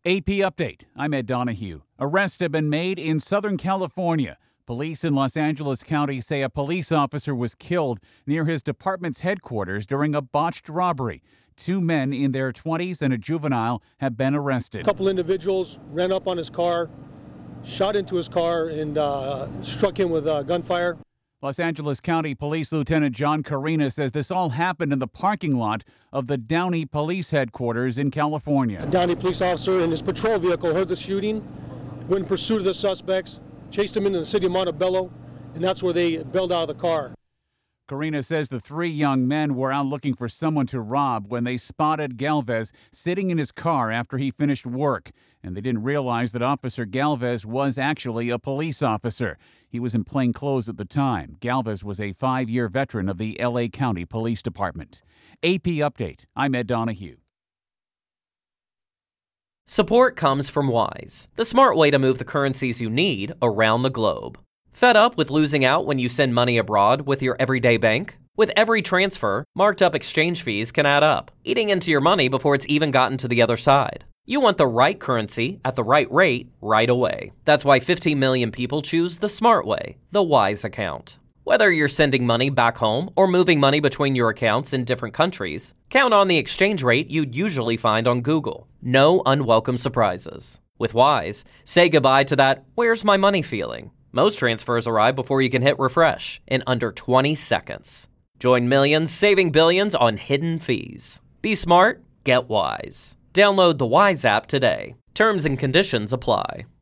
AP Update. I'm Ed Donahue. Arrests have been made in Southern California. Police in Los Angeles County say a police officer was killed near his department's headquarters during a botched robbery. 2 men in their 20s and a juvenile have been arrested. A couple individuals ran up on his car, shot into his car, and struck him with gunfire. Los Angeles County Police Lieutenant John Carina says this all happened in the parking lot of the Downey Police Headquarters in California. A Downey police officer in his patrol vehicle heard the shooting, went in pursuit of the suspects, chased them into the city of Montebello, and that's where they bailed out of the car. Carina says the 3 young men were out looking for someone to rob when they spotted Galvez sitting in his car after he finished work, and they didn't realize that Officer Galvez was actually a police officer. He was in plain clothes at the time. Galvez was a 5-year veteran of the L.A. County Police Department. AP Update. I'm Ed Donahue. Support comes from Wise, the smart way to move the currencies you need around the globe. Fed up with losing out when you send money abroad with your everyday bank? With every transfer, marked up exchange fees can add up, eating into your money before it's even gotten to the other side. You want the right currency at the right rate right away. That's why 15 million people choose the smart way, the Wise account. Whether you're sending money back home or moving money between your accounts in different countries, count on the exchange rate you'd usually find on Google. No unwelcome surprises. With Wise, say goodbye to that "where's my money" feeling. Most transfers arrive before you can hit refresh in under 20 seconds. Join millions saving billions on hidden fees. Be smart, get Wise. Download the Wise app today. Terms and conditions apply.